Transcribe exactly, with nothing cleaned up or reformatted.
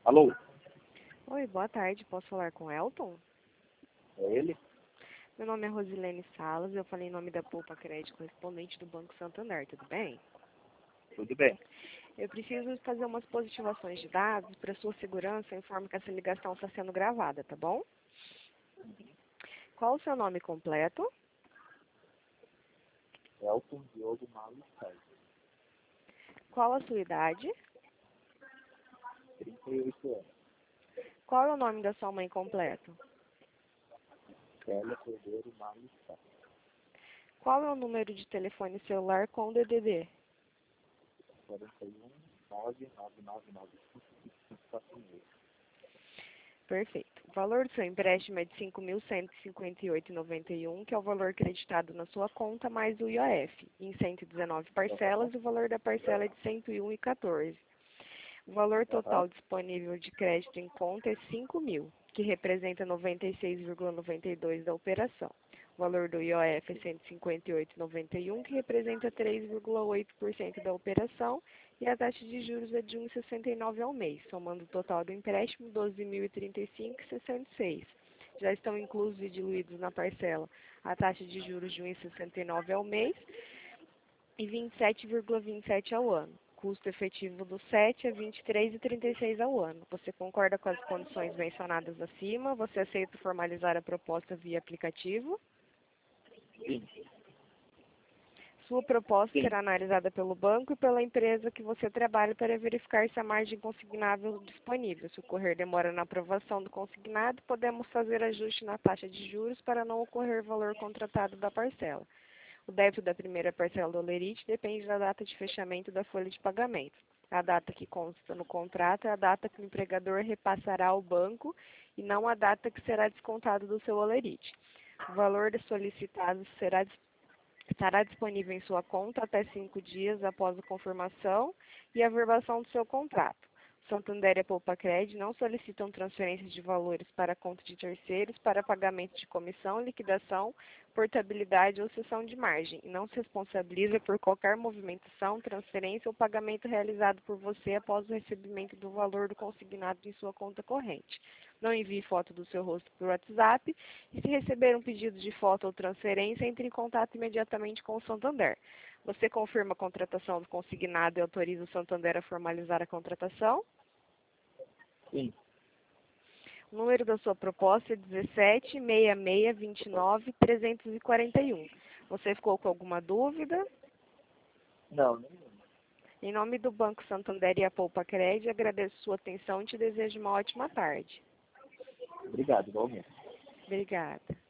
Alô? Oi, boa tarde. Posso falar com o Elton? É ele? Meu nome é Rosilene Salas, eu falei em nome da Poupa Crédito, correspondente do Banco Santander, tudo bem? Tudo bem. Eu preciso fazer umas positivações de dados. Para sua segurança, eu informo que essa ligação está sendo gravada, tá bom? Qual o seu nome completo? Elton Diogo Malo Sérgio. Qual a sua idade? trinta e oito anos. Qual é o nome da sua mãe completo? Célia Cordeiro Malo Sérgio. Qual é o número de telefone celular com D D D? quarenta e um, nove nove nove nove cinco cinco quatro seis. Perfeito. O valor do seu empréstimo é de cinco mil cento e cinquenta e oito reais e noventa e um centavos, que é o valor creditado na sua conta, mais o I O F, em cento e dezenove parcelas, e o valor da parcela é de cento e um reais e quatorze centavos. O valor Aham. total disponível de crédito em conta é cinco mil, que representa noventa e seis vírgula noventa e dois por cento da operação. O valor do I O F é cento e cinquenta e oito reais e noventa e um centavos, que representa três vírgula oito por cento da operação, e a taxa de juros é de um vírgula sessenta e nove ao mês, somando o total do empréstimo doze mil e trinta e cinco reais e sessenta e seis centavos. Já estão inclusos e diluídos na parcela a taxa de juros de um vírgula sessenta e nove ao mês e vinte e sete vírgula vinte e sete ao ano. Custo efetivo do sete é vinte e três vírgula trinta e seis ao ano. Você concorda com as condições mencionadas acima? Você aceita formalizar a proposta via aplicativo? Sim. Sua proposta Sim. será analisada pelo banco e pela empresa que você trabalha para verificar se a margem consignável disponível. Se ocorrer demora na aprovação do consignado, podemos fazer ajuste na taxa de juros para não ocorrer valor contratado da parcela. O débito da primeira parcela do Olerite depende da data de fechamento da folha de pagamento. A data que consta no contrato é a data que o empregador repassará ao banco e não a data que será descontado do seu Olerite. O valor solicitado será estará disponível em sua conta até cinco dias após a confirmação e a verbação do seu contrato. Santander e a Poupa-Cred não solicitam transferências de valores para a conta de terceiros para pagamento de comissão, liquidação, portabilidade ou cessão de margem e não se responsabiliza por qualquer movimentação, transferência ou pagamento realizado por você após o recebimento do valor do consignado em sua conta corrente. Não envie foto do seu rosto por WhatsApp e, se receber um pedido de foto ou transferência, entre em contato imediatamente com o Santander. Você confirma a contratação do consignado e autoriza o Santander a formalizar a contratação? Sim. O número da sua proposta é dezessete, sessenta e seis, vinte e nove, trezentos e quarenta e um. Você ficou com alguma dúvida? Não, nenhuma. Em nome do Banco Santander e a Poupa-Cred, agradeço sua atenção e te desejo uma ótima tarde. Obrigado, igualmente. Obrigada.